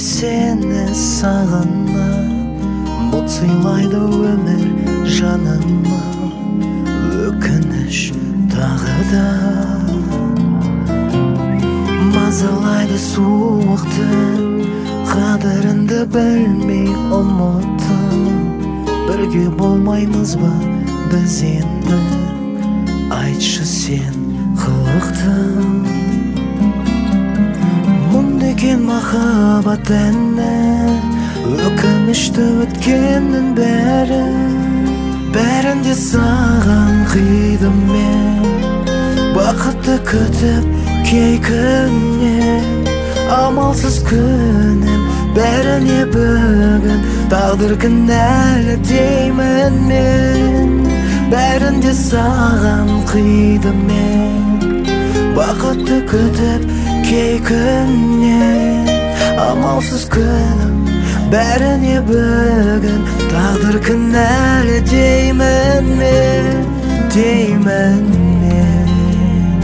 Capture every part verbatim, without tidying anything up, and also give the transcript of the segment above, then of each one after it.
seni sağınma, mut sыйлайды өмір жаныма. Өкініш тағы да мазалайды суықты, қадіріңді білмей ұмыттым. Бірге болмаймыз ба біз енді, айтшы сен қылықтың. Мұнда екен махаббат әні, өкінішті өткеннің бәрі. Бәрінде саған қидым мен, бақытты күтіп кей күннен. Амалсыз күнім бәріне бүгін, тағдыр кінәлі деймін мен. Бәрінде саған қидым мен, бақытты күтіп кей күннен. Амалсыз күнім бәріне бүгін, тағдыр кінәлі деймін мен, деймін мен.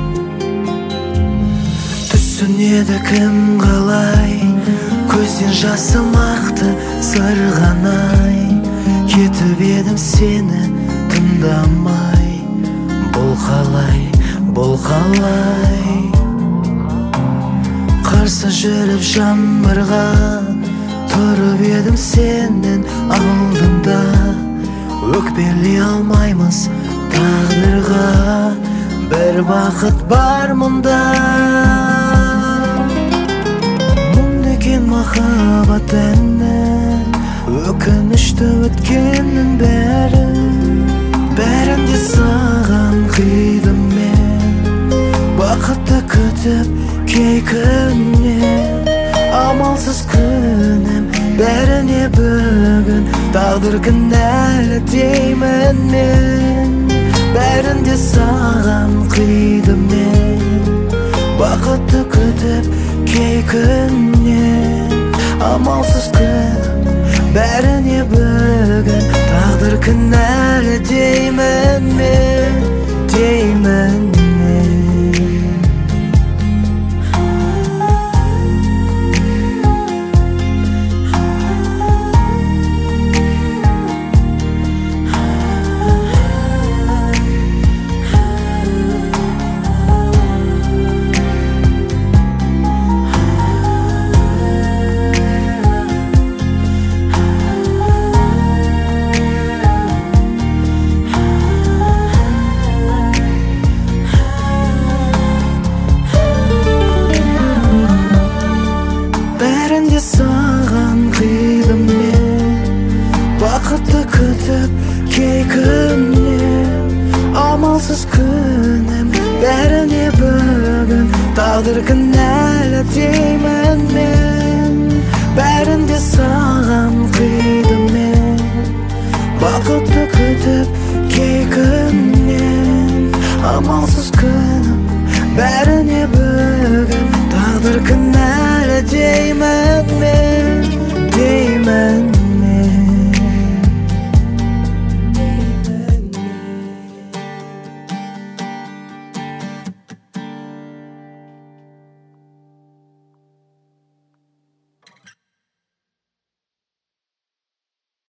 Түсінеді кім қалай, көзден жасым ақты сырғанай. Кетіп едім сені тыңдамай, бұл қалай, бұл қалай. Қарсы жүріп жаңбырға, тұрып едім сенің алдында. Өкпелей алмаймыз тағдырға, бір бақыт бар мұнда. Мұнда екен махаббат әні, өкінішті өткеннің бәрі. Бәрінде саған қидым мен, бақытты күтіп кей күннен. Амалсыз күнім бәріне бүгін, тағдыр кінәлі деймін мен. Бәрінде саған қидым мен, бақытты күтіп кей күннен. Амалсыз күнім бәріне бүгін, тағдыр кінәлі деймін мен, деймін мен. Бәрінде саған қидым мен, бақытты күтіп кей күннен. Амалсыз күнім бәріне бүгін, тағдыр кінәлі деймін мен. Бәрінде саған қидым